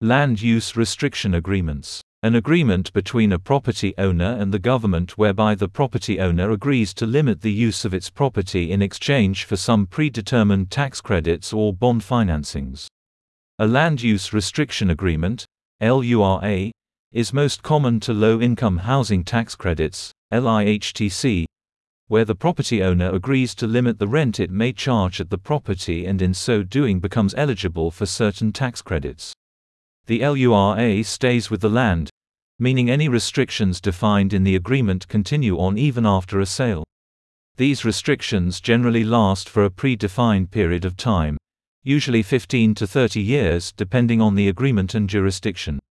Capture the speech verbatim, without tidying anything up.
Land use restriction agreements. An agreement between a property owner and the government whereby the property owner agrees to limit the use of its property in exchange for some predetermined tax credits or bond financings. A land use restriction agreement, L U R A, is most common to low-income housing tax credits, L I H T C, where the property owner agrees to limit the rent it may charge at the property and in so doing becomes eligible for certain tax credits. The L U R A stays with the land, meaning any restrictions defined in the agreement continue on even after a sale. These restrictions generally last for a predefined period of time, usually fifteen to thirty years depending on the agreement and jurisdiction.